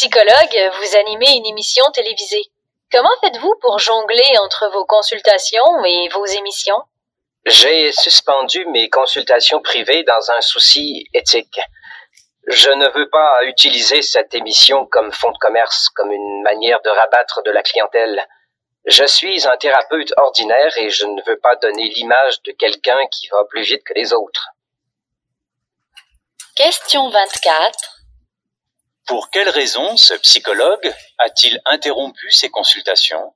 psychologue, vous animez une émission télévisée. Comment faites-vous pour jongler entre vos consultations et vos émissions? J'ai suspendu mes consultations privées dans un souci éthique. Je ne veux pas utiliser cette émission comme fonds de commerce, comme une manière de rabattre de la clientèle. Je suis un thérapeute ordinaire et je ne veux pas donner l'image de quelqu'un qui va plus vite que les autres. Question 24. Pour quelle raison ce psychologue a-t-il interrompu ses consultations?